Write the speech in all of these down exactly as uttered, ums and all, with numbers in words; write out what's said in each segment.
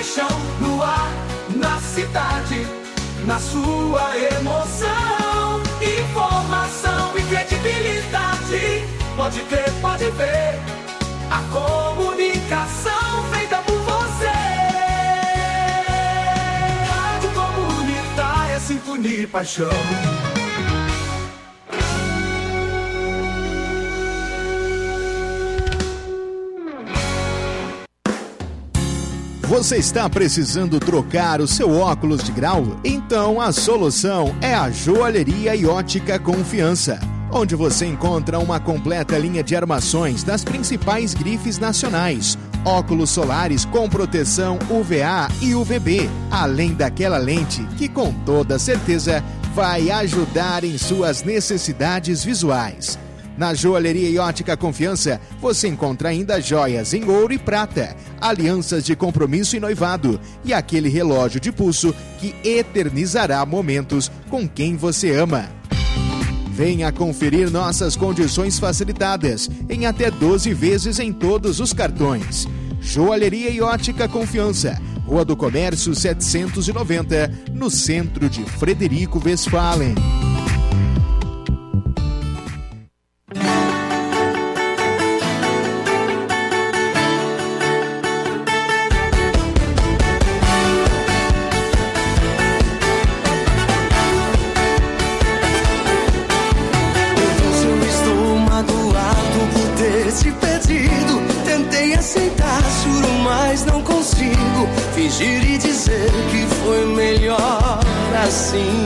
paixão no ar, na cidade, na sua emoção. Informação e credibilidade. Pode crer, pode ver. A comunicação feita por você. Rádio Comunitária, Sinfonia e Paixão. Você está precisando trocar o seu óculos de grau? Então a solução é a Joalheria e Ótica Confiança, onde você encontra uma completa linha de armações das principais grifes nacionais, óculos solares com proteção U V A e U V B, além daquela lente que com toda certeza vai ajudar em suas necessidades visuais. Na Joalheria e Ótica Confiança, você encontra ainda joias em ouro e prata, alianças de compromisso e noivado e aquele relógio de pulso que eternizará momentos com quem você ama. Venha conferir nossas condições facilitadas, em até doze vezes em todos os cartões. Joalheria e Ótica Confiança, Rua do Comércio setecentos e noventa, no centro de Frederico Westphalen. Fingir e dizer que foi melhor assim.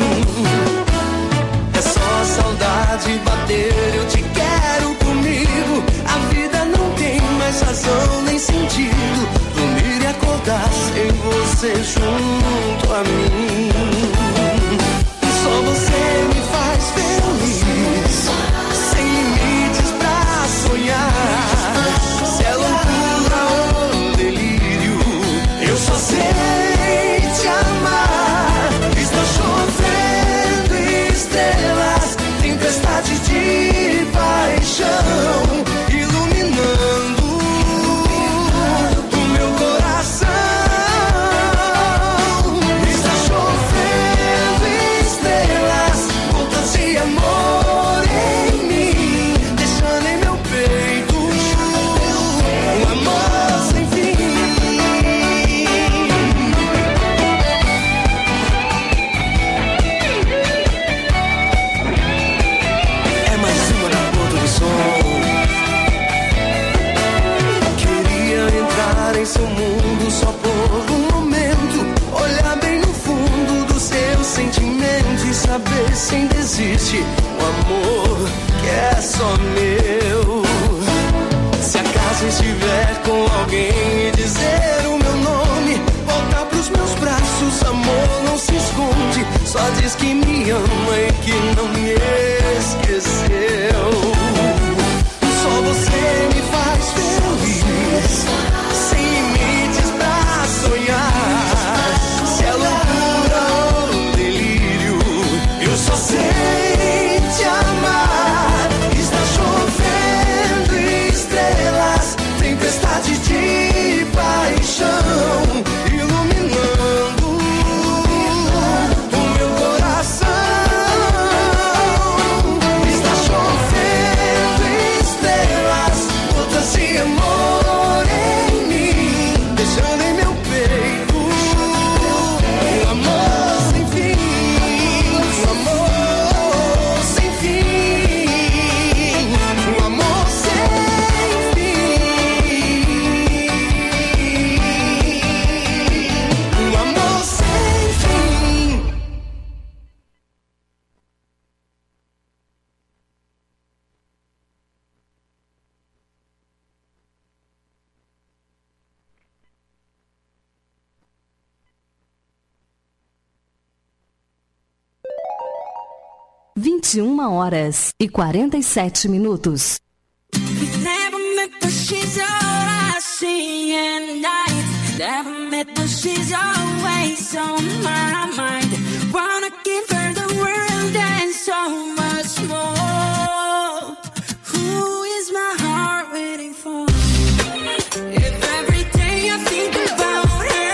É só saudade bater, eu te quero comigo. A vida não tem mais razão nem sentido. Dormir e acordar sem você junto a mim. Só você me faz feliz, sem limites pra sonhar. Se é loucura ou delírio, eu só sei te amar. Está chovendo estrelas, tempestade de paixão, iluminando o meu coração. Está chovendo estrelas, gotas de amor em mim, deixando em meu peito um amor sem fim. É mais uma da ponta do som. Queria entrar em seu mundo só por um momento, olhar bem no fundo do seu sentimento e saber se ainda existe um amor que é só meu. Se acaso estiver com alguém e dizer o meu nome, voltar pros meus braços, amor não se esconde. Só diz que me ama e que não me esqueceu. Só você me faz feliz, sem limites pra sonhar. Se é loucura ou delírio, eu só sei te amar. Está chovendo estrelas, tempestade de paixão, iluminando o meu coração. Está chovendo estrelas, gotas de amor em mim, deixando em meu peito um amor sem fim, um amor sem fim, um amor sem fim, um amor sem fim. vinte e uma horas e quarenta e sete minutos. Never met but she's all I see at night. Never met but she's always on my mind. Wanna give her the world and so much more. Who is my heart waiting for? If every day I think about her,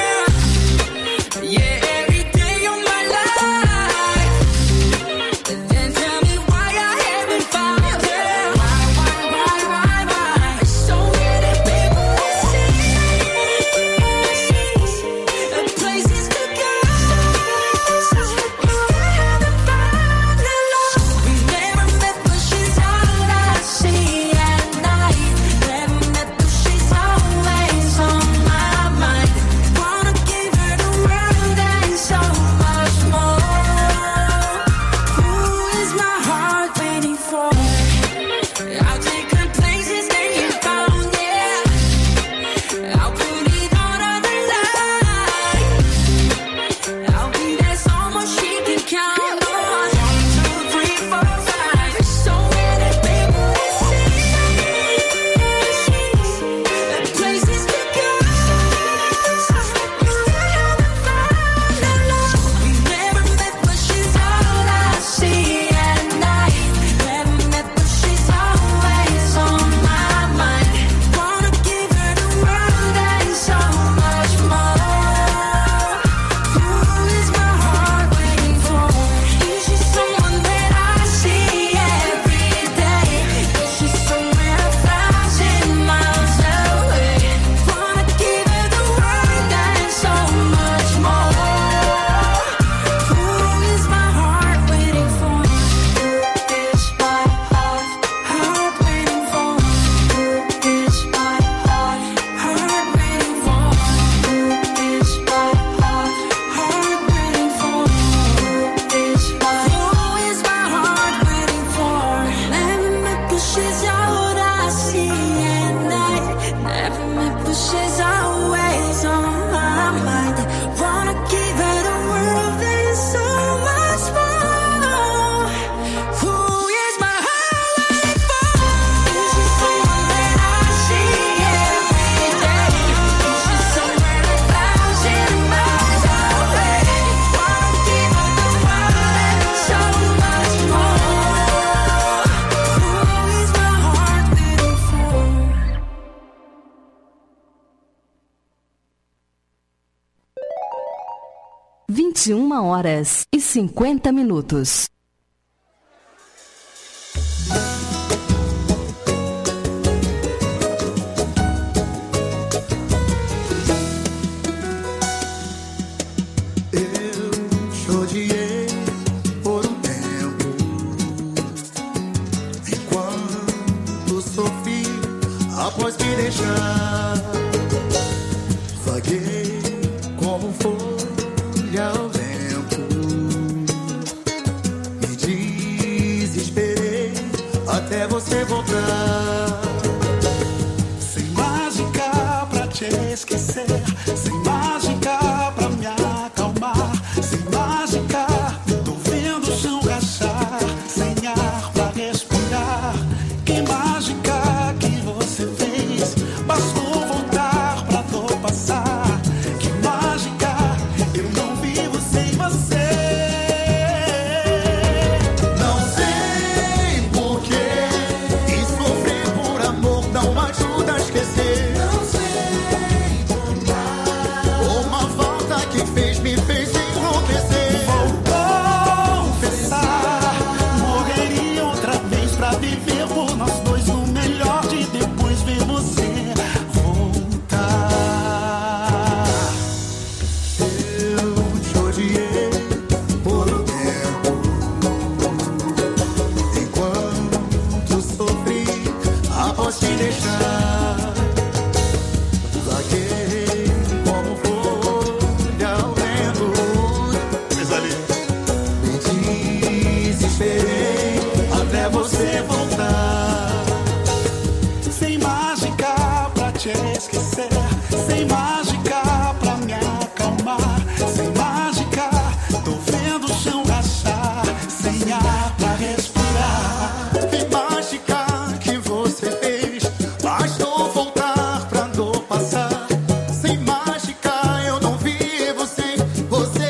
vinte e uma horas e cinquenta minutos. Após me deixar, vaguei como folha ao vento. Me desesperei até você voltar. Sem mágica pra te esquecer, sem mágica pra me acalmar, sem mágica tô vendo o chão rachar, sem ar pra respirar. Que mágica você fez, bastou voltar pra dor passar. Que mágica, eu não vivo sem você. Não sei porquê, e sofrer por amor não ajuda a esquecer. Não sei contar, uma falta que fez me fez enlouquecer. Vou confessar, morreria outra vez pra viver por nós dois no melhor de depois ver você voltar. Eu te odiei por um tempo, enquanto sofri após te deixar. Vaguei como folha ao vento. Me desesperei até você voltar. Sem mágica pra te esquecer, sem mágica pra me acalmar, sem mágica tô vendo o chão rachar, sem ar pra respirar. Que mágica que você fez, bastou voltar pra dor passar. Sem mágica eu não vivo sem você.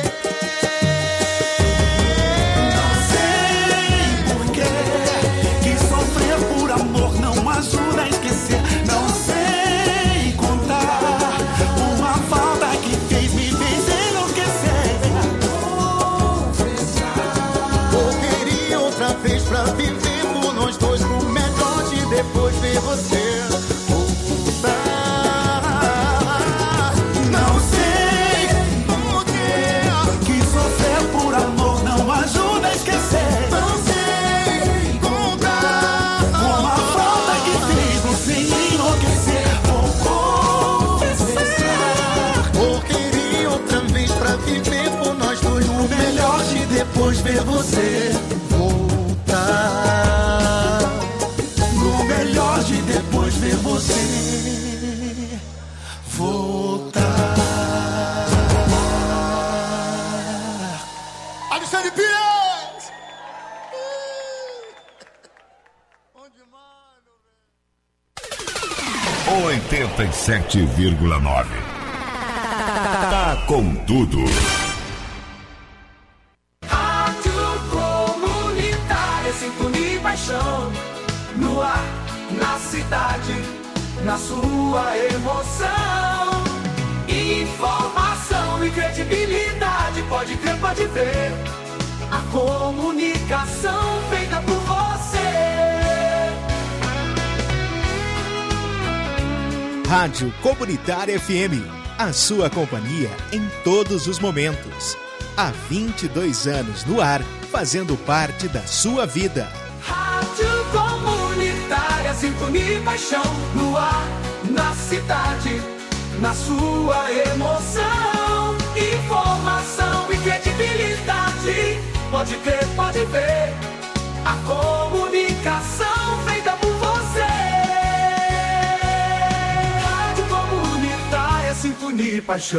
Não sei porquê, que sofrer por amor não ajuda a esquecer. Não sei contar, uma falta que fez me fez enlouquecer. Eu queria outra vez pra viver por nós dois, no melhor de depois ver você voltar. Não sei porquê, que sofrer por amor não ajuda a esquecer. Não sei contar, Uma falta que fez você enlouquecer. Vou confessar, eu queria outra vez pra viver por nós dois, no melhor de depois ver você voltar. no melhor de depois ver você voltar. Alexandre Pires! Bom demais, meu velho. oitenta e sete vírgula nove. Tá com tudo. Rádio Comunitária, Sintonia e Paixão. No ar, na cidade, na sua emoção. Informação e credibilidade, pode crer, pode ver. A comunicação feita por você. Rádio Comunitária F M, a sua companhia em todos os momentos. Há vinte e dois anos no ar, fazendo parte da sua vida. Rádio Comunitária, Sintonia e Paixão. No ar, na cidade, na sua emoção. Informação e credibilidade, pode crer, pode ver. A comunicação feita por você. Rádio Comunitária, Sintonia e Paixão.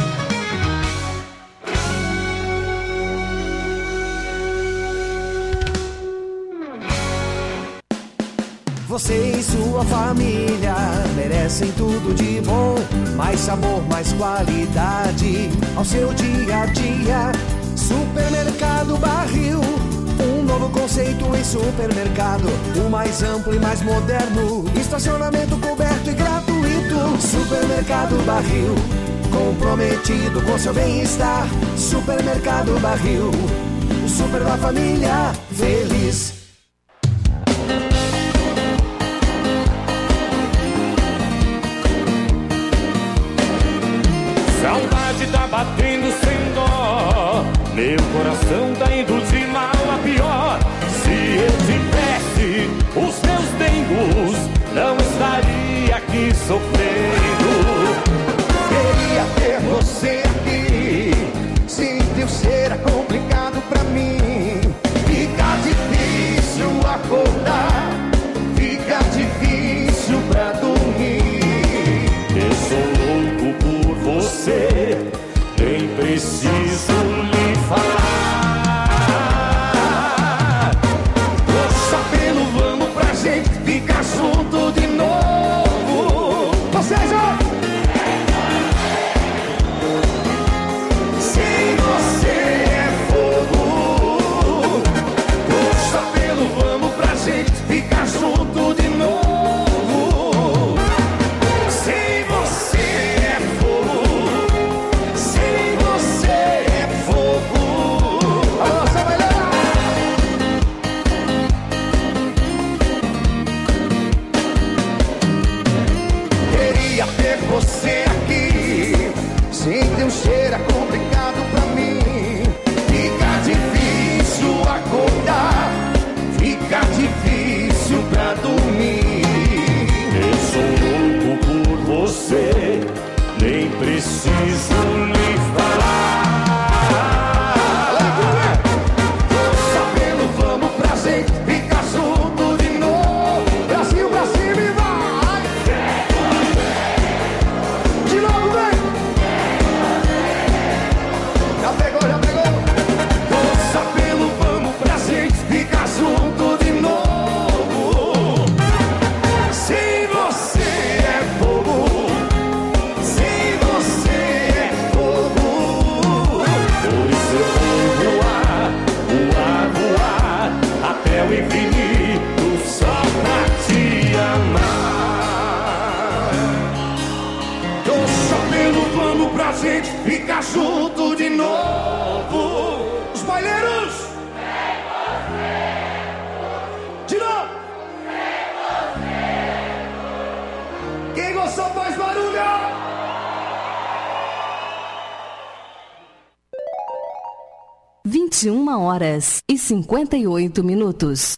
Você e sua família merecem tudo de bom. Mais sabor, mais qualidade ao seu dia a dia. Supermercado Barril, um novo conceito em supermercado. O mais amplo e mais moderno, estacionamento coberto e gratuito. Supermercado Barril, comprometido preocupado com seu bem-estar. Supermercado Barril, o super da família feliz. Saudade tá batendo sem dó, meu coração tá indo de mal a pior. Se eu tivesse os meus dengos, não estaria aqui sofrendo. Queria ter você aqui, sem teu ser é complicado pra mim. Fica difícil acordar, fica difícil pra dormir. Eu sou louco por você, nem preciso lhe falar. Só pelo vamos pra gente ficar junto de novo. Você já... Sem você é fogo. Só pelo vamos pra gente ficar junto de novo. Sem você é fogo. Sem você é fogo. Alô, Samuel! Queria ter você aqui, sem teu cheiro é complicado pra mim. Fica difícil acordar, fica difícil pra dormir. Eu sou louco por você, nem preciso lhe falar. Só pelo vamos pra gente ficar junto de novo. Brasil, pra cima e vai! De novo, vem! Já pegou, já pegou! Só pelo vamos pra gente ficar junto de novo. Sem você é fogo. Sem você é fogo. Por isso eu vou voar, voar, voar, até o infinito só pra te amar. Só pelo vamos pra gente ficar junto de novo. Os baileiros! De novo! Quem gostou faz barulho! vinte e uma horas e cinquenta e oito minutos.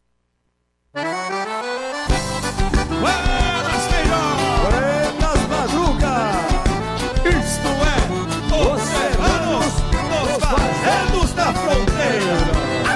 Buenas madrugas! Isto é, os serranos nos fazendos da fronteira.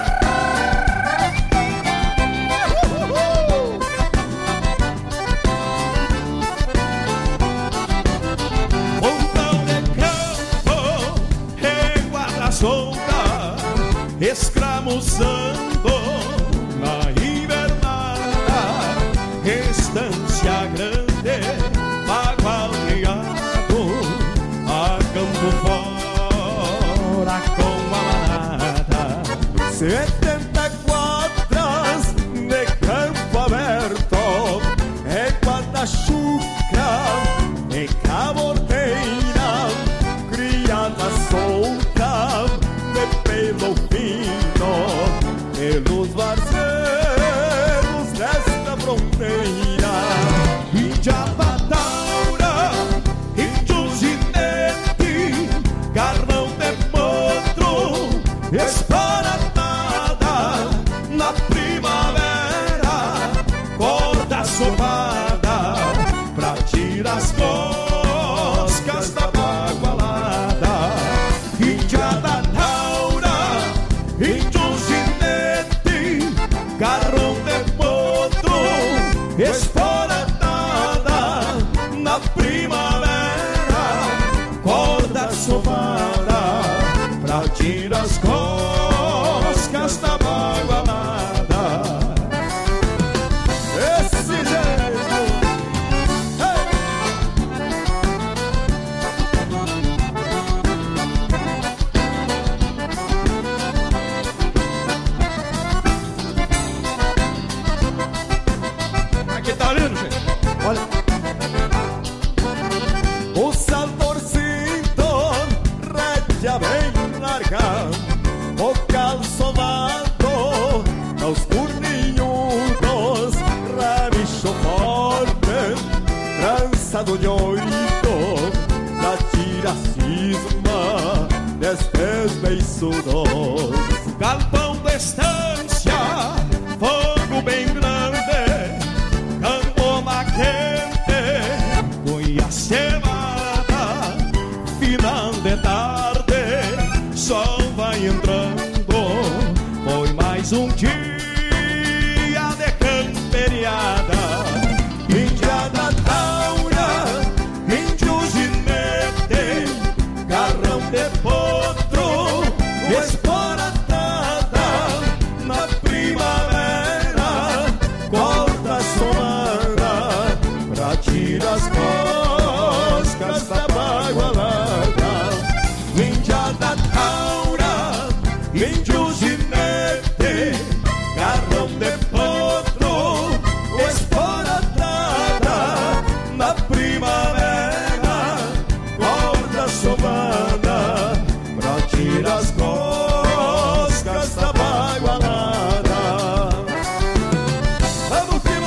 Pontão de campo, reguarda solta, escramuzando na invernada, estância grande, agualdeado, a campo fora com a manada. Setenta quadras de campo aberto, é guarda-chuca, é cabordeira, criada solta, de pelo fino, pelos varzedos desta fronteira. Índia Pataura, índio ginete, garrão de potro, esparatada na primavera, corda sovada pra tirar as coscas da bagualada. Índia da Taura, índio ginete, garrão de potro, esparatada na primavera, corda sovada pra tirar as costas já vem largar o calçovado aos curninhudos, rabicho forte, trançado de oito, da tira cisma destes beiçudos. Galpão da estância, fogo bem grande, camboma quente, cunha cevada, final de tarde, sol vai entrando, foi mais um dia de camperiada. Indiada taura, índio ginete, garrão de potro, esporatada na primavera, corda somada pra tirar as coscas da bagualada. Indiada taura, índio ginete, garrão de potro, esporatada na primavera, corda somada pra tirar as coscas da bagualada. Vamos que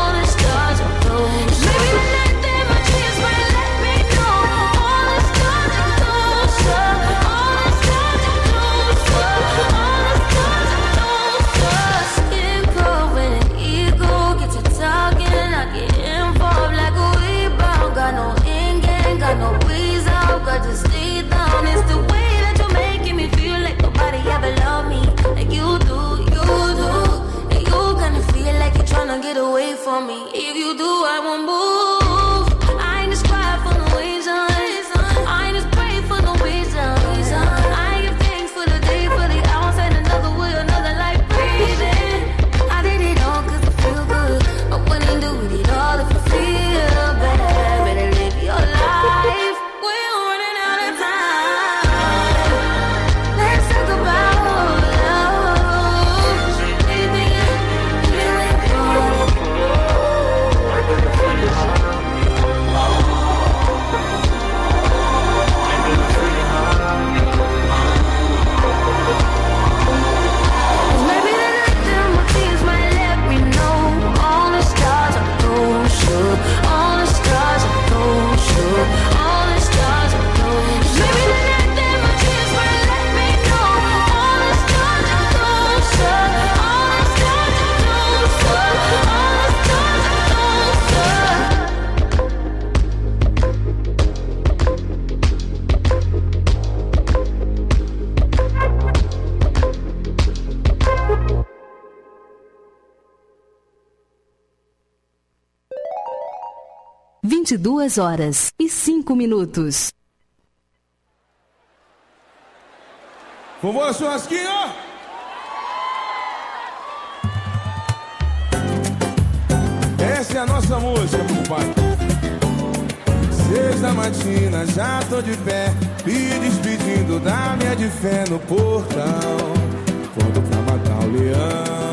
Maybe let them vinte e duas horas e cinco minutos. Vovô churrasquinho! Essa é a nossa música, compadre. Seis da matina, já tô de pé, me despedindo da minha de fé no portão. Pronto pra matar o leão.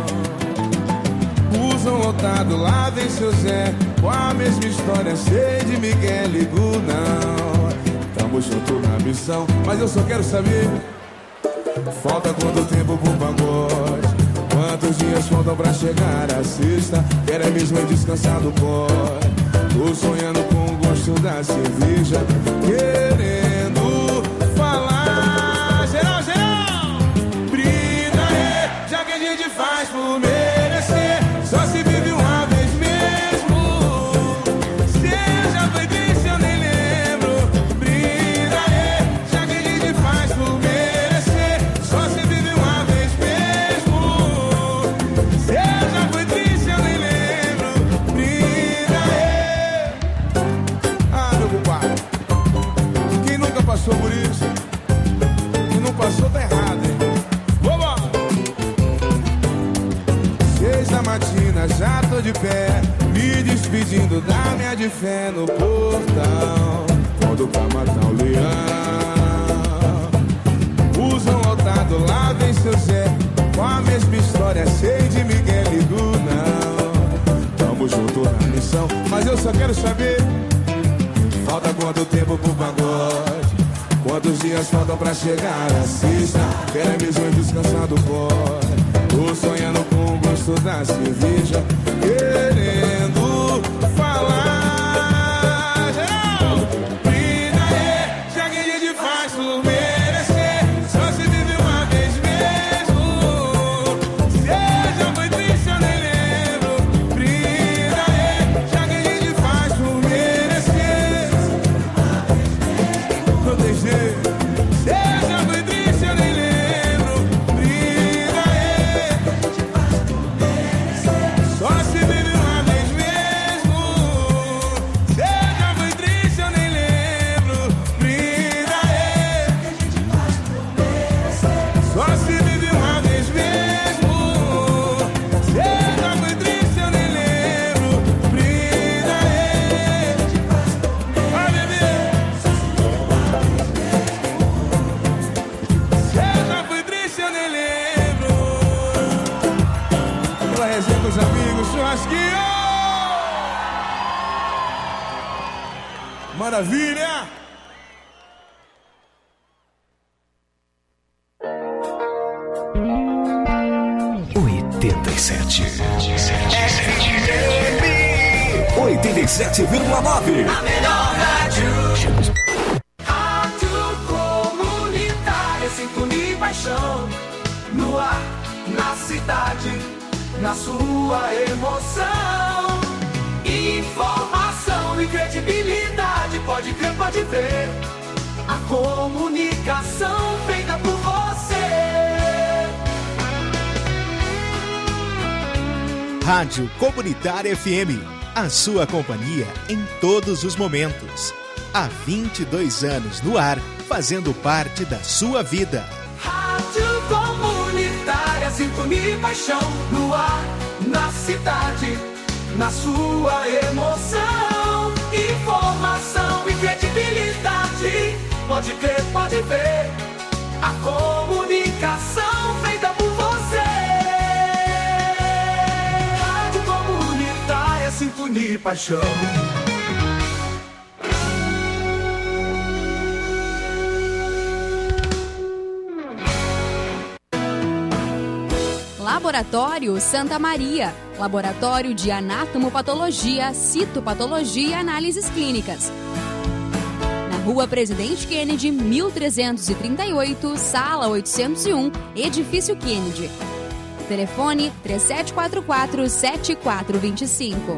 Busão lotado, lá vem seu Zé, com a mesma história, cheio de Miguel, ligo não. Tamo junto na missão, mas eu só quero saber, falta quanto tempo pro pagode? Quantos dias faltam pra chegar a sexta? Quero é mesmo é descansar do pó. Tô sonhando com o gosto da cerveja, querendo falar. Geral, geral! Brida aí, já que a gente faz por merecer. Só se vive uma vez mesmo. Se já foi triste eu nem lembro. Brida aí, já que a gente faz por merecer. Só se vive uma vez mesmo. Se já foi triste eu nem lembro. Brida aí. Ah, meu compadre, quem nunca passou por isso? Quem não passou tá errado, hein? Vambora! Seis da matina, já tô de pé, me despedindo da minha de fé no portão. Pronto pra matar o leão. Busão lotado, lá vem seu Zé, com a mesma história, cheio de Miguel e não. Tamo junto na missão, mas eu só quero saber, falta quanto tempo pro pagode? Quantos dias faltam pra chegar a sexta? Quero é mesmo descansar do pó. Tô sonhando com o gosto da cerveja, querendo falar. Geral! Brida aí, já que a gente faz por merecer. Só se vive uma vez mesmo. Se já foi triste eu nem lembro. Brida aí, já que a gente faz por merecer. Não tem jeito. Se já foi triste eu nem lembro. Brida aí. Só se vive uma vez mesmo. Se já foi triste eu nem lembro. Brida aí. Só se vive uma vez mesmo. Se já foi triste eu nem lembro. Brida aí. Vai, bebê. Se já foi triste eu nem lembro. Pela resenha com os amigos, churrasquinho! Maravilha! oitenta e sete. oitenta e sete vírgula nove. A melhor rádio. Rádio comunitária, sintonia e paixão. No ar, na cidade, na sua emoção. Informação e credibilidade, pode crer, pode ver. A comunicação feita por você. Rádio Comunitária F M, a sua companhia em todos os momentos. Há vinte e dois anos no ar, fazendo parte da sua vida. Rádio comunitária, sintonia e paixão. No ar, na cidade, na sua emoção. Informação e credibilidade, pode crer, pode ver. A comunicação feita por você. Rádio comunitária, sintonia e paixão. Laboratório Santa Maria, laboratório de anatomopatologia, citopatologia e análises clínicas. Na Rua Presidente Kennedy, mil trezentos e trinta e oito, sala oitocentos e um, Edifício Kennedy. Telefone três sete quatro quatro, sete quatro dois cinco.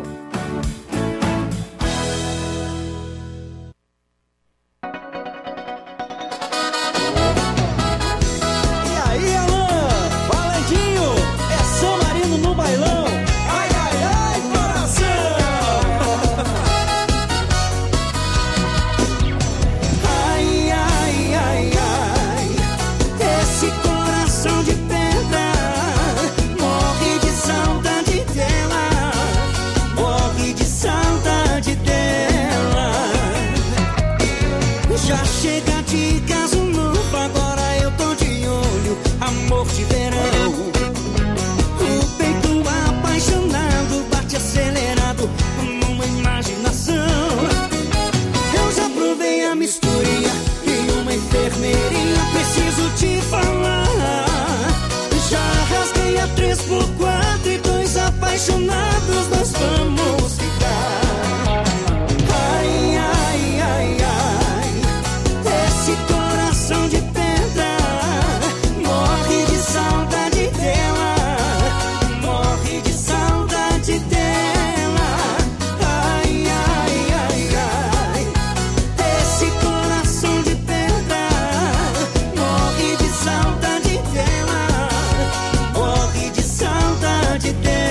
por quatro e dois apaixonados nós vamos ficar. Ai, ai, ai, ai, esse coração de pedra morre de saudade dela, morre de saudade dela. Ai, ai, ai, ai, esse coração de pedra morre de saudade dela, morre de saudade dela.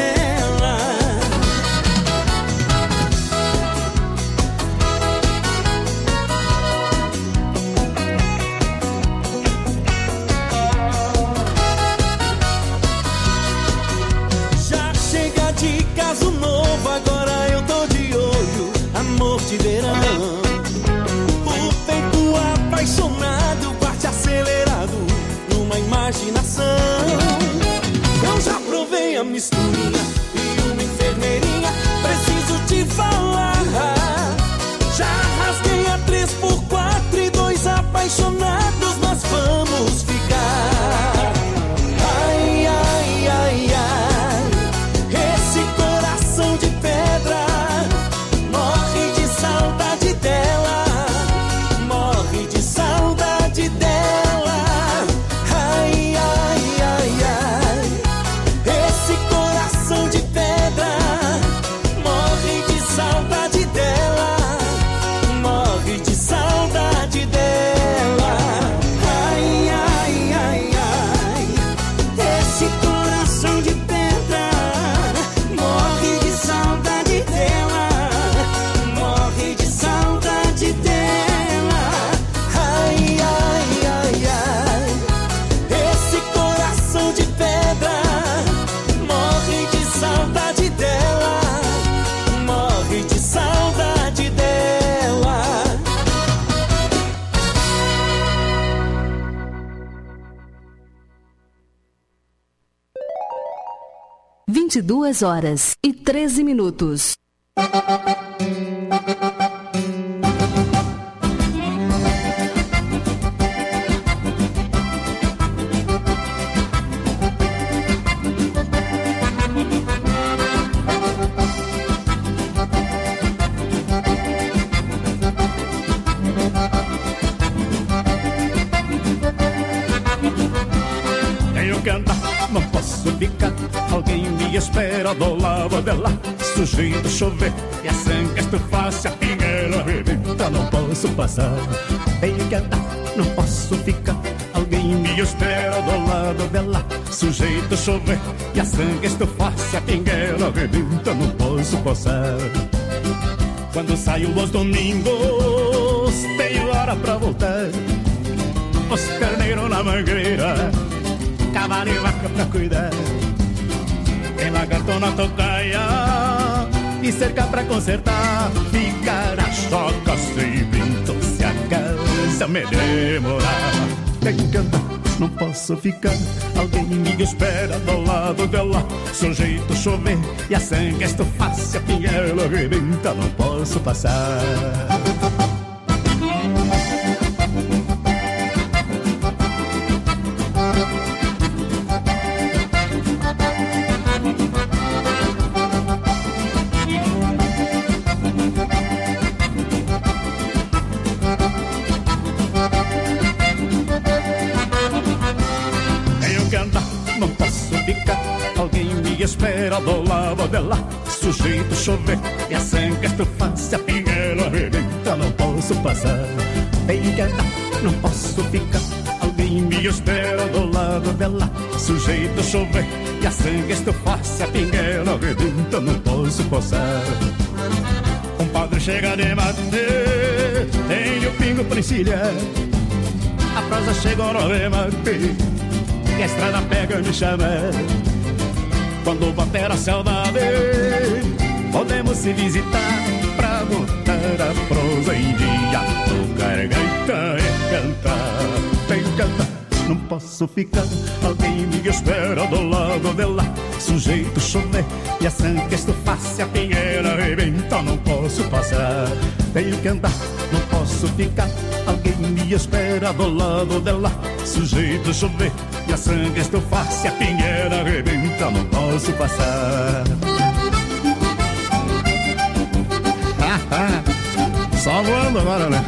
Já chega de caso novo, agora eu tô de olho, amor de verão. O peito apaixonado, bate acelerado numa imaginação. Eu já provei a misturinha e uma enfermeirinha, preciso te falar. Já rasguei a três por quatro e dois apaixonados nós vamos ficar. Ai, ai, ai, ai, esse coração de pedra morre de saudade dela, morre de saudade dela. Ai, ai, ai, ai, esse coração de pedra morre de saudade dela, morre de saudade dela. Ai, ai, ai, ai, esse coração de pedra morre de saudade dela, morre de saudade dela. Ai, ai, ai, ai, esse coração de pedra morre de saudade dela, morre de saudade dela. vinte e duas horas e treze minutos. Tenho que andar, não posso ficar. Alguém me espera do lado dela. Sujeito chover e a sangue estufasse, a pingueira arrebenta, não posso passar. Tenho que andar, não posso ficar. Alguém me espera do lado dela. Sujeito chover e a sangue estufasse, a pingueira arrebenta, não posso passar. Quando saio aos domingos, tenho hora pra voltar. Os terneiros na mangueira, cavalo e vaca pra cuidar. Tem lagarto na tocaia e cerca pra consertar. Ficar a choca sem vento se a casa me demorar. Tenho que andar, não posso ficar. Alguém me espera do lado dela. Sujeito chover e a sangue estufasse, a pinhela arrebenta, não posso passar. Espera do lado dela. Sujeito chover e a sangue estufasse, a pinguela arrebenta, não posso passar. Tenho que andar, não posso ficar. Alguém me espera do lado dela. Sujeito chover e a sangue estufasse, a pinguela arrebenta, não posso passar. Um padre chega de mate, tem o pingo pra encilhar. A prosa chegou no remate e a estrada pega me chamar. Quando bater a saudade, podemos se visitar pra botar a prosa em dia, tocar gaita e cantar. Tenho que cantar, não posso ficar. Alguém me espera do lado dela. Sujeito chover e a sangue estufasse, a pinheira arrebenta, não posso passar. Tenho que andar, não posso ficar. Alguém me espera do lado dela. Sujeito a chover e a sangue estufar. Se a pingueira arrebenta, não posso passar. Só voando agora, né?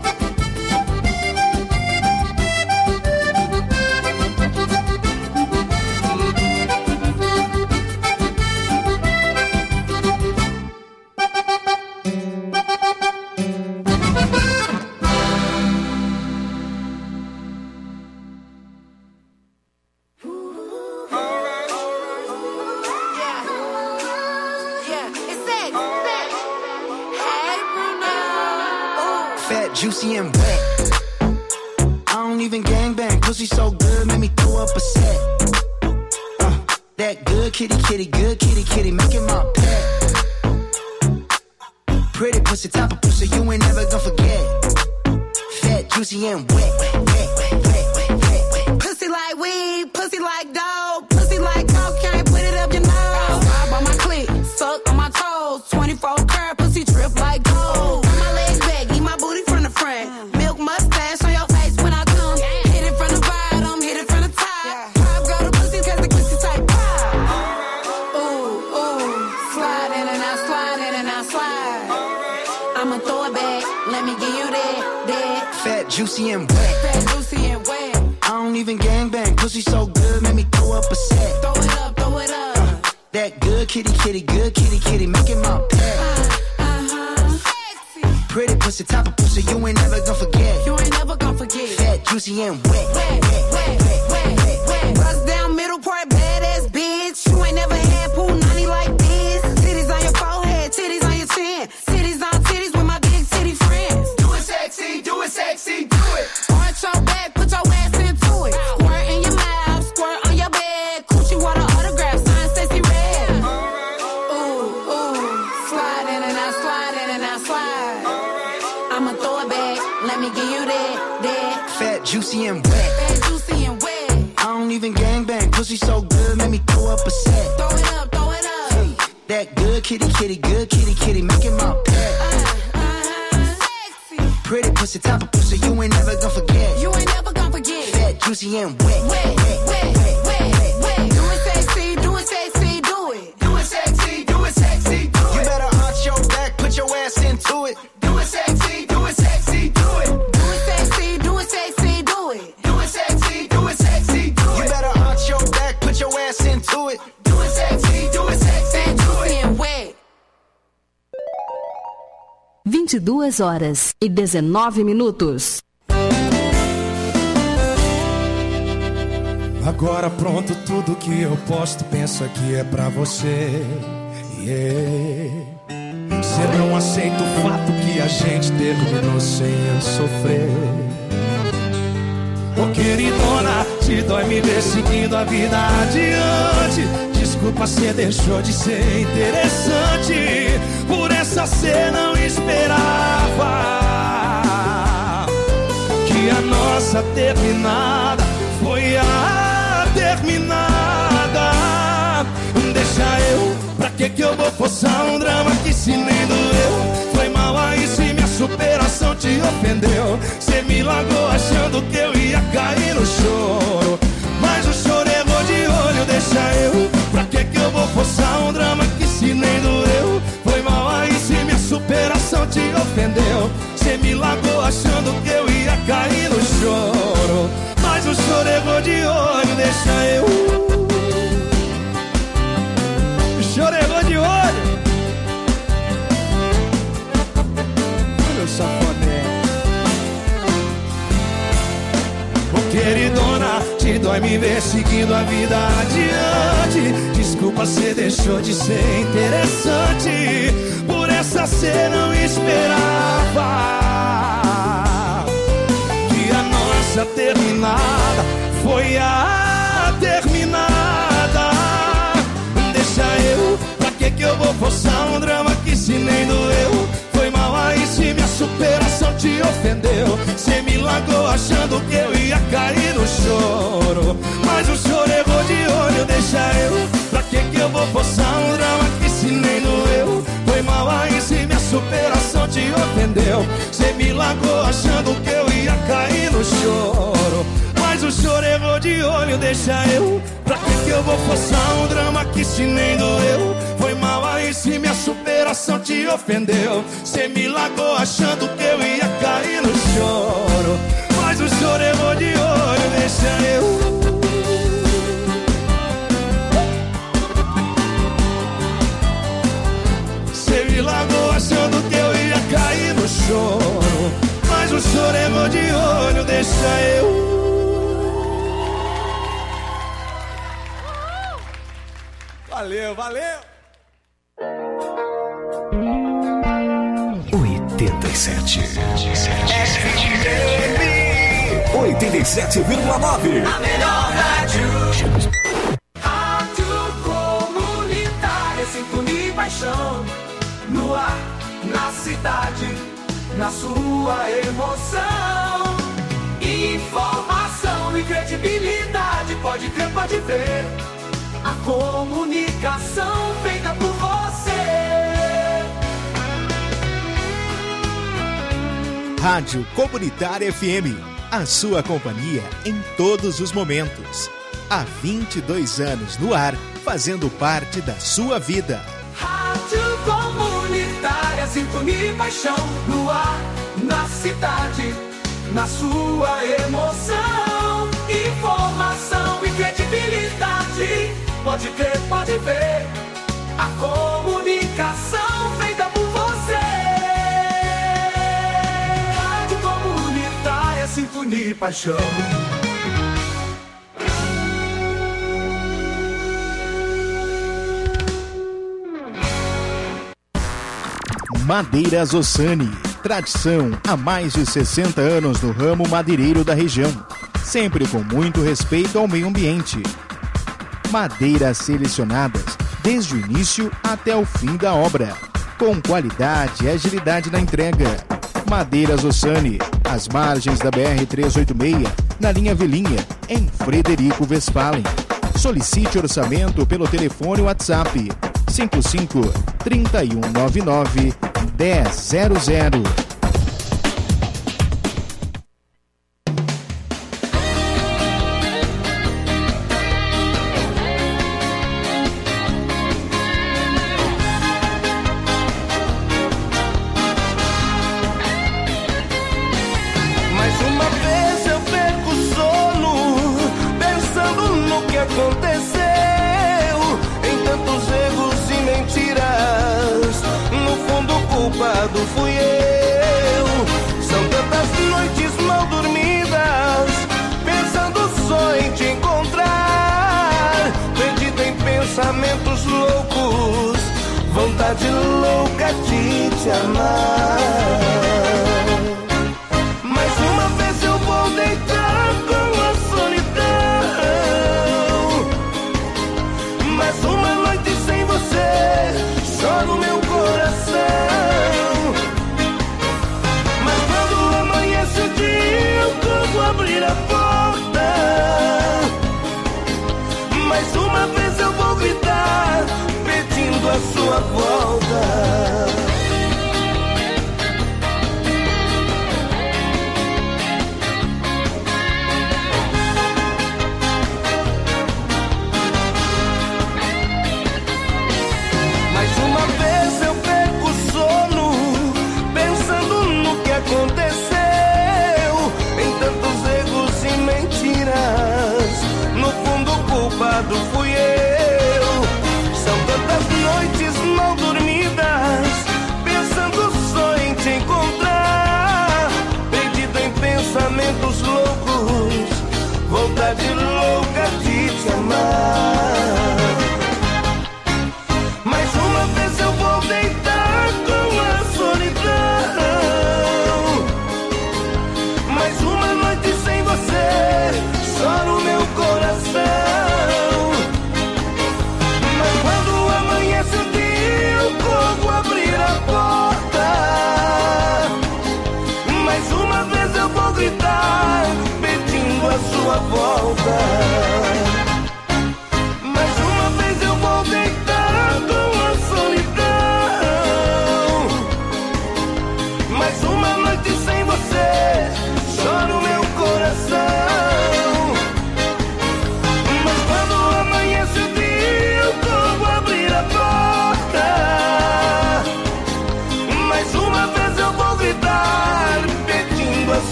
Juicy and wet. I don't even gangbang. Pussy so good, make me throw up a set. Uh, that good kitty, kitty, good kitty, kitty, making my pet. Pretty pussy, type of pussy you ain't never gonna forget. Fat, juicy and wet, wet, wet, wet, wet, wet, wet. Pussy like weed, pussy like dog, pussy like cocaine, put it up your nose. Vibe on my clit, suck on my toes. twenty-four karat pussy trip like gold. Turn my legs back, eat my booty from the front. Milk mustache on your face when I come. Hit it from the bottom, hit it from the top. Pop go to pussy cause the pussy type pop. Ooh, ooh, slide in and out, slide in and out, slide. I'ma throw it back, let me give you that, that. Fat, juicy and wet. Fat, juicy and wet. I don't even gangbang. Pussy so good, make me throw up a set. Throw it up, throw it up. Uh, that good kitty, kitty, good kitty, kitty, making my pet. Uh, uh-huh. Pretty pussy, type of pussy you ain't never gonna forget. You ain't never gonna forget. Fat, juicy and wet. Wet, wet, wet, wet, wet, wet. Bust down middle part, badass bitch. You ain't never had pool ninety like this. Titties on your forehead, titties on your chin. Titties on titties with my big titty friends. Do it sexy, do it sexy, do it. Arch your back, put your ass into it. Squirt in your mouth, squirt on your bed. Coochie water autograph, sign Stacey Red. Ooh, ooh, slide in and out, slide in and out, slide. I'ma throw it back, let me give you that, that. Fat, juicy and wet. Fat, juicy and wet. I don't even gangbang. Pussy so good, make me throw up a set. Throw it up, throw it up. Hey, that good kitty, kitty, good kitty, kitty, making my pet. Uh, uh-huh. Sexy. Pretty pussy, type of pussy you ain't never gonna forget. You ain't never gonna forget. Fat, juicy and wet. Wet, wet, wet, wet, wet, wet. Do it sexy, do it sexy, do it. Do it sexy, do it sexy, do it. You better arch your back, put your ass into it. Do it sexy, do it sexy, do it. Do it sexy, do it sexy, do it. Do it sexy, do it sexy, do it. You better arch your back, put your ass into it. Do it sexy, do it sexy, Fat, do juicy it. and wet. vinte e duas horas e dezenove minutos. Agora pronto, tudo que eu posto, penso aqui é pra você. Yeah. Cê não aceita o fato que a gente terminou sem eu sofrer. Ô queridona, te dói me ver seguindo a vida adiante. Desculpa, cê deixou de ser interessante. Por essa cê não esperava que a nossa terminada foi a terminada. Deixa eu, pra que que eu vou forçar um drama que se nem doeu? Foi mal aí se minha superação te ofendeu. Cê me largou achando que eu ia cair no choro, mas o choro errou de olho. Deixa eu, pra que que eu vou forçar um drama que se nem doeu? Foi mal aí se minha superação te ofendeu. Cê me largou achando que eu ia cair no choro, mas o choro errou de olho. Deixa eu, o choro errou de olho. Meu safoné. Ô queridona, te dói me ver seguindo a vida adiante. Desculpa, cê deixou de ser interessante. Por essa cê não esperava que a nossa terminada foi a terminada. Deixa eu, pra que que eu vou forçar um drama que se nem doeu? Foi mal aí se minha superação te ofendeu. Cê me largou achando que eu ia cair no choro, mas o choro errou de olho. Deixa eu, pra que que eu vou forçar um drama que se nem doeu? Foi mal aí se minha superação te ofendeu. Cê me largou achando que eu ia no choro. Mas o choro errou de olho, deixa eu. Pra que que eu vou forçar um drama que se nem doeu? Foi mal aí se minha superação te ofendeu. Cê me largou achando que eu ia cair no choro. Mas o choro errou de olho, deixa eu. Cê me largou achando que eu ia cair no choro. Mas o choro errou de olho, deixa eu. Valeu, valeu! oitenta e sete. oitenta e sete vírgula nove. A melhor rádio. Rádio comunitária, sintonia e paixão. No ar, na cidade, na sua emoção. Informação e credibilidade, pode crer, pode ver. A comunicação feita por você. Rádio Comunitária F M, a sua companhia em todos os momentos. Há vinte e dois anos no ar, fazendo parte da sua vida. Rádio Comunitária, sintonia e paixão. No ar, na cidade, na sua emoção. Informação e credibilidade, pode crer, pode ver. A comunicação feita por você. Rádio Comunitária, sintonia e paixão. Madeiras Ossani, tradição há mais de sessenta anos no ramo madeireiro da região, sempre com muito respeito ao meio ambiente. Madeiras selecionadas desde o início até o fim da obra, com qualidade e agilidade na entrega. Madeiras Ossani, às margens da B R trezentos e oitenta e seis, na linha Vilinha, em Frederico Westphalen. Solicite orçamento pelo telefone WhatsApp cinco cinco, três um nove nove, um zero zero zero. Mais uma vez eu perco o sono, pensando no que aconteceu, em tantos erros e mentiras. No fundo o culpado fui eu. São tantas noites mal dormidas, pensando só em te encontrar, perdido em pensamentos loucos, vontade louca de te amar. Mais uma vez eu vou deitar com a solidão. Mais uma noite sem você, só no meu coração. Mas quando amanhece o dia, eu vou abrir a porta. Mais uma vez eu vou gritar, pedindo a sua volta. Aconteceu em tantos erros e mentiras. No fundo o culpado fui eu. São tantas noites mal dormidas, pensando só em te encontrar, perdido em pensamentos loucos, vontade louca de te amar. Mais uma vez eu vou deitar com a solidão. Mais uma noite sem você, só no meu coração. Mas quando amanhece o dia, eu corro abrir a porta. Mais uma vez eu vou gritar, pedindo a sua volta.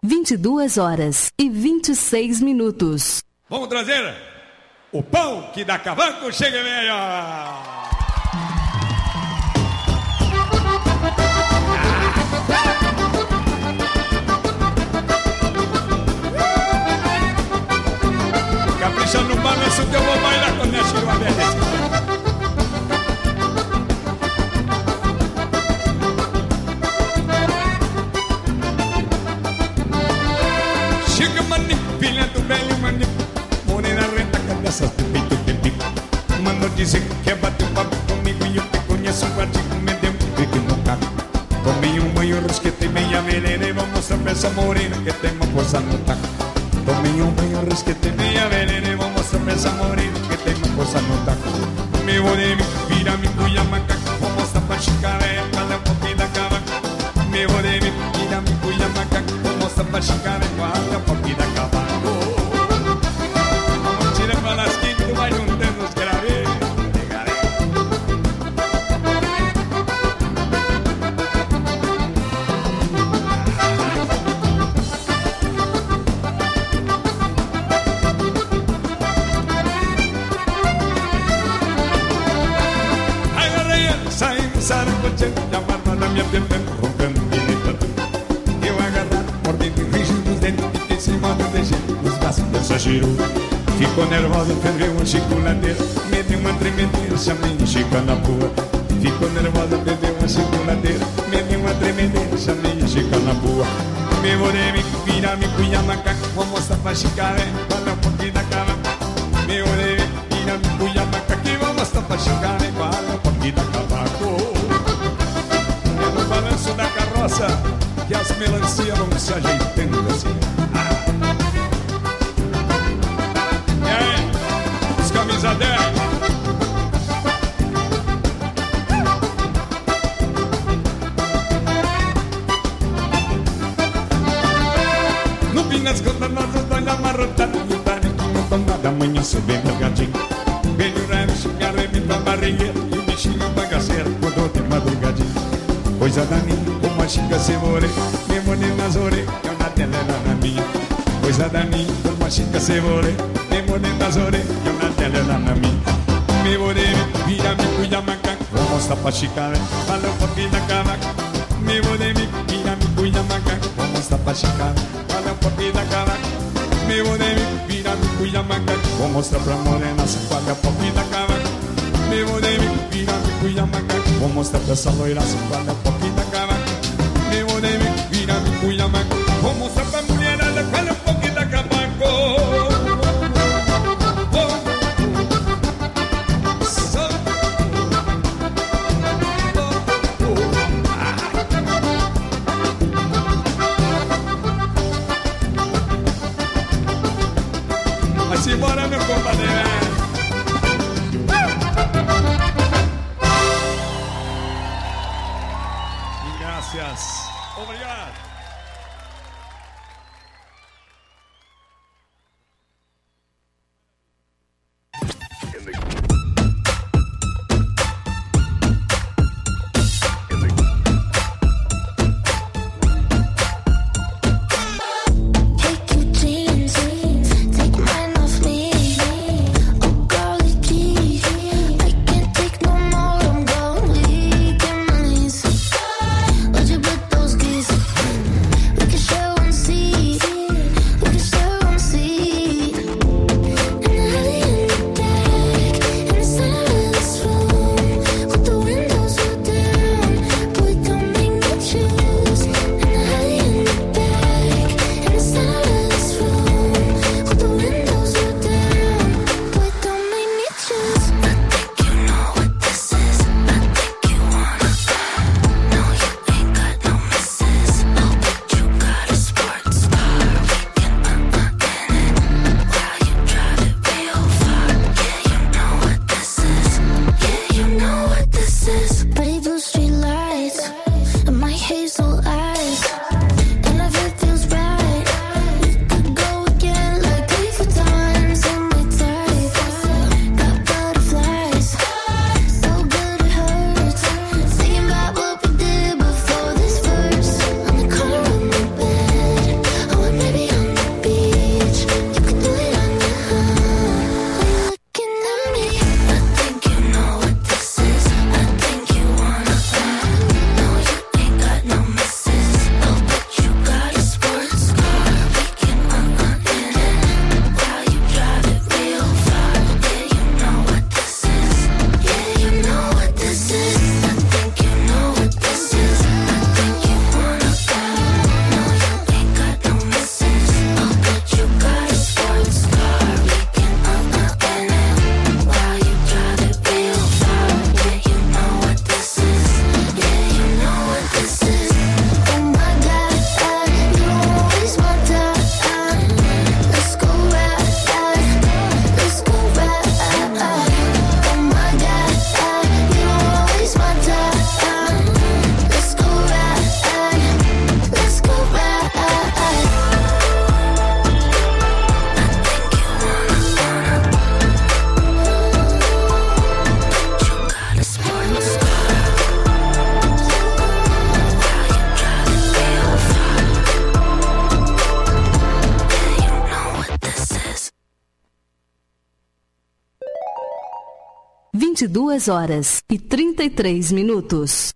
vinte e duas horas e vinte e seis minutos. Vamos trazer o pão que dá cavaco, chega melhor. Capricha no balanço que eu vou bailar quando é Chico Aberto. Chega maninho, filha do velho maninho, morena renta, cabeça do peito de bico. Mandou dizer que quer bater papo comigo e eu te conheço um quartinho, me deu um pique no carro. Tomei um banho, resquetei meia melena e vou mostrar pra essa morena que tem uma força no taco. Tomei um banho, resquetei meia melena e vou mostrar pra essa morena que tem uma força no taco. Me volei, me vira, me cuia, macaco, vou mostrar pra chicaré, qual é um pouquinho da cava. Me volei, me vira, me cuia, macaco, vou mostrar pra chicaré, qual é um pouquinho da cava. Vamos tirar pra las que tu vai juntando os graves. Saracoteando, a barba da minha pependo, roncando e limpando. Eu agarrado, mordendo e rígido os dentes, fiquei em cima do dejeito, os braços dessa girou. Ficou nervosa, perdeu uma chiculadeira, me deu uma tremedeira, chamei de Chica na boa. Ficou nervosa, perdeu uma chiculadeira, me deu uma tremedeira, chamei de Chica na boa. Me morei, me vira, me cuia, macaco, vou mostrar pra Chicaré, qual é um pouquinho da cava. Me morei, me vira, me cuia, macaco, vou mostrar pra Chicaré, qual é um pouquinho da cavaco. Balanço da carroça que as melancias vão se ajeitando assim. Ah. E aí, os camisa dez. No fim das contas nós os dois amarrotados e o tarde que não tomada amanhã subindo o gatinho. Veio o rancho, me arrebenta a barrigueira e o bichinho bagaceiro acordou de madrugadinha. Coisa da minha, como a Chica se morei, me morei nas orelhas, eu na tela era na minha. Coisa da minha, como a Chica se morei, me morei nas orelhas, eu na tela era na minha. Me morei, me vira, me cuida, macaco, vou mostrar pra Chica, fala um pouquinho da cavaca. Me morei, me vira, me cuida, macaco, vou mostrar pra Chica, fala um pouquinho da cavaca. Me morei, me vira, me cuida, macaco, vou mostrar pra morena, se fala um pouquinho da cavaca. Me morei, me vira, me cuida, macaco, vou mostrar pra essa loira, se fala um pouquinho da cavaca. Me morei, me vira, me cuida, macaco, vou mostrar pra mulherada, fala um pouquinho da cavaco. Vai-se embora, meu compadre. Gracias. Obrigado. Would you put those keys vinte e duas horas e trinta e três minutos.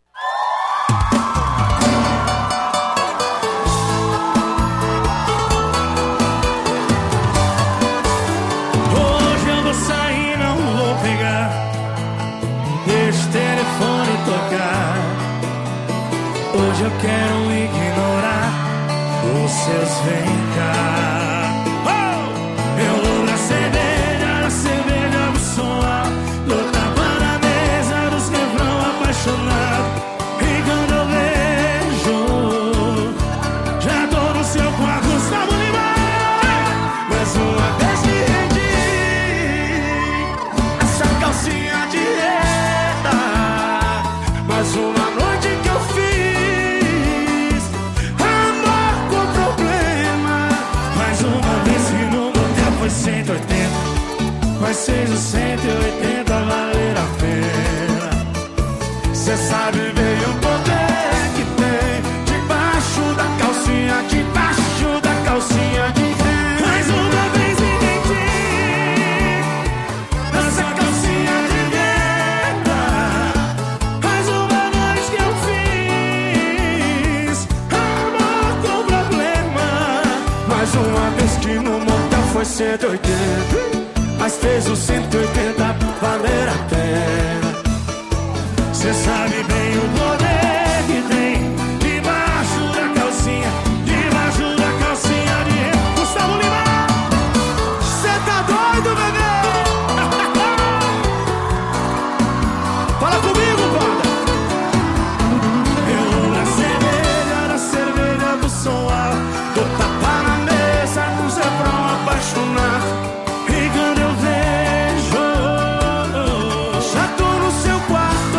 Hoje eu vou sair, não vou pegar. Deixa o telefone tocar. Hoje eu quero ignorar os seus vem cá. Oh! Eu vou na cerveja, na cerveja vou soar. Dou tapa na mesa dos refrão apaixonado. E quando eu vejo, já tô no seu quarto, Gustavo Lima. Mais uma vez me rendi, essa calcinha de renda. Mais uma noite que eu fiz amor com problema. Mais uma vez que no motel foi cento e oitenta, mas seja cento e oitenta valer a pena. Cê sabe bem o poder que tem debaixo da calcinha, debaixo da calcinha de renda. Mais uma vez me rendi nessa calcinha de renda. Mais uma noite que eu fiz amor com problema. Mais uma vez que no motel foi cento e oitenta, mas fez o cento e oitenta valer a pena. Cê sabe bem o poder que tem debaixo da calcinha, debaixo da calcinha de renda. Gustavo Lima, cê tá doido, bebê? Fala comigo, banda. Eu na cerveja, na cerveja do som alto, dou tapa na mesa com Zé Brão apaixonado. E quando eu vejo, já tô no seu quarto.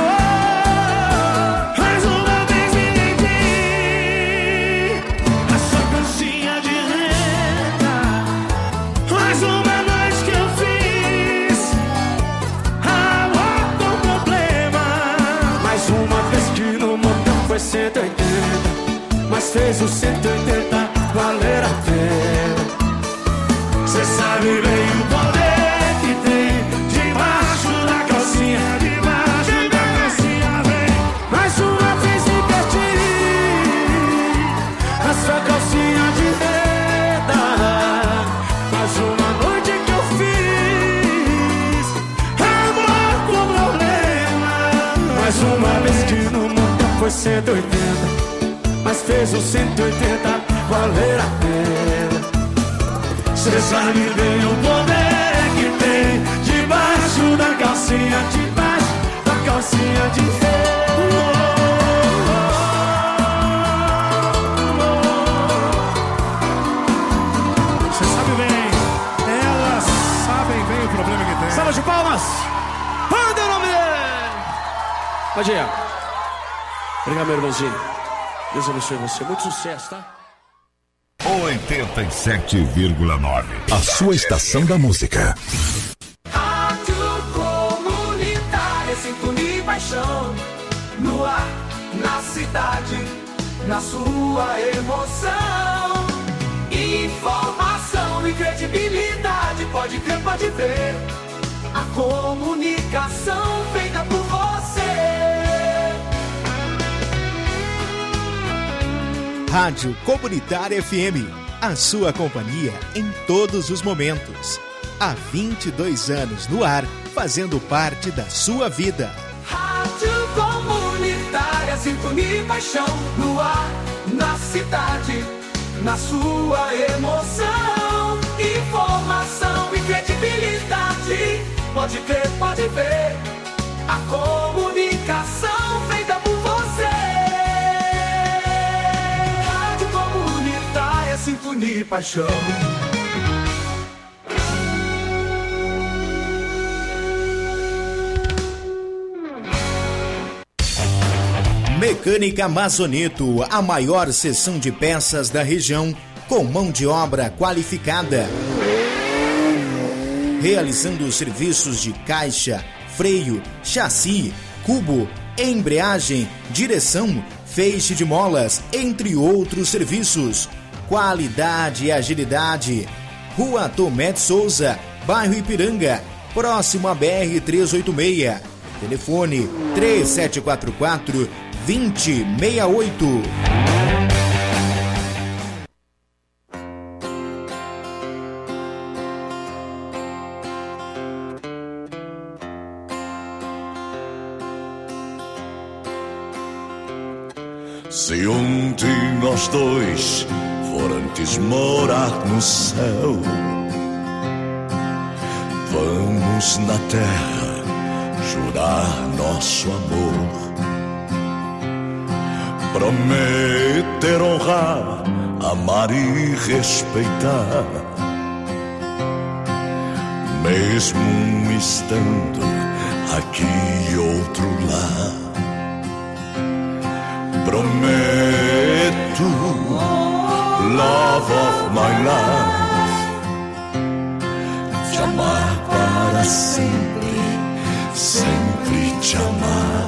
Mais uma vez me rendi, a sua calcinha de renda. Mais uma noite que eu fiz amor com problema. Mais uma vez que no motel foi cento e oitenta, mas fez o cento e oitenta valer a pena. Cê sabe bem o poder que tem debaixo da calcinha, debaixo da calcinha, vem. Mais uma vez me perdi, a sua calcinha de renda. Mais uma noite que eu fiz amor com problema. Mais uma vez que no mundo foi cento e oitenta, mas fez o cento e oitenta valer a pena. Cê sabe bem o poder que tem debaixo da calcinha, debaixo da calcinha de renda. Cê sabe bem, elas sabem bem o problema que tem. Salva de palmas! Manda o nome dele! Pode ir. Obrigado, meu irmãozinho. Deus abençoe você. Muito sucesso, tá? oitenta e sete vírgula nove. A sua estação da música. Rádio Comunitária, sintonia e paixão. No ar, na cidade, na sua emoção. Informação e credibilidade, pode crer, pode ver. A comunicação feita por você. Rádio Comunitária F M, a sua companhia em todos os momentos. Há vinte e dois anos no ar, fazendo parte da sua vida. Rádio Comunitária, sintonia e paixão. No ar, na cidade, na sua emoção. Informação e credibilidade, pode crer, pode ver. A comunicação feita por você. Rádio Comunitária, sintonia e paixão. Mecânica Mazoneto, a maior seção de peças da região, com mão de obra qualificada. Realizando serviços de caixa, freio, chassi, cubo, embreagem, direção, feixe de molas, entre outros serviços. Qualidade e agilidade. Rua Tomé de Souza, bairro Ipiranga, próximo à B R trezentos e oitenta e seis. Telefone três sete quatro quatro, dois zero seis oito. Se um de nós dois for antes morar no céu, vamos na terra jurar nosso amor, prometer honrar, amar e respeitar, mesmo estando aqui e outro lá. Prometo, love of my life, te amar para sempre, sempre te amar.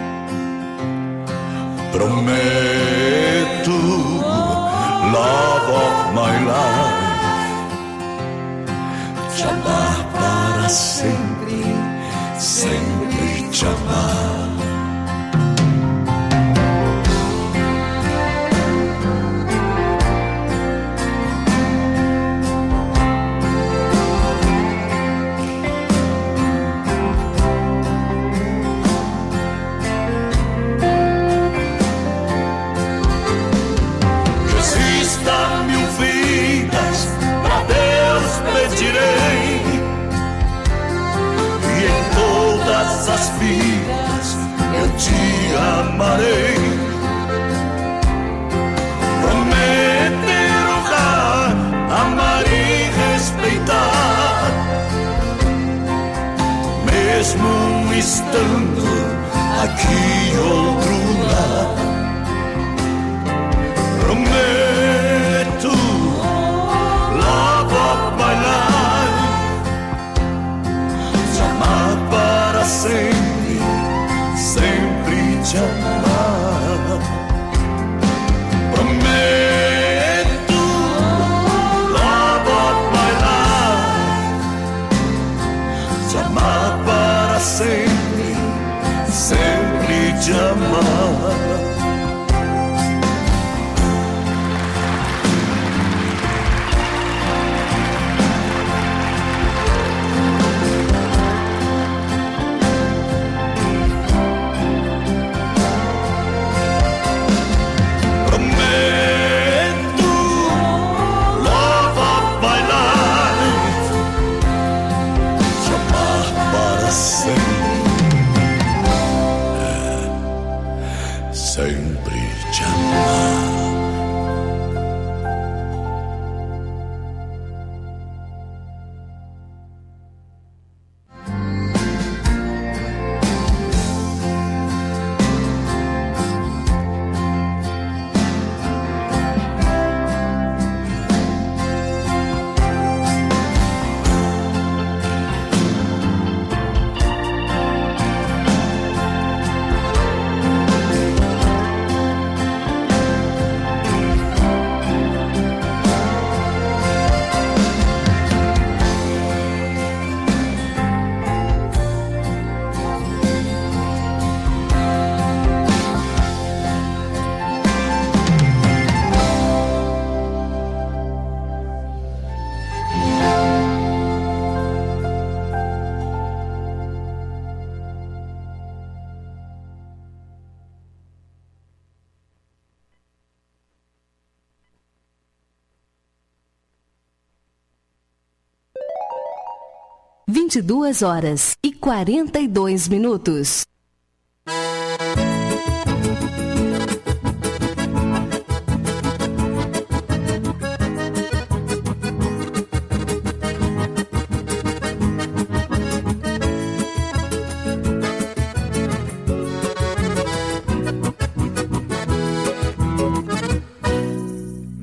Prometo, love of my life, te amar para sempre, sempre te amar. As vidas eu te amarei, prometer honrar, amar e respeitar, mesmo estando aqui outro lá. Prometo, love of my life, te amar para sempre, sempre te amar. Prometo, love of my life, te amar para sempre, sempre te amar. Sempre te amar. vinte e duas horas e quarenta e dois minutos.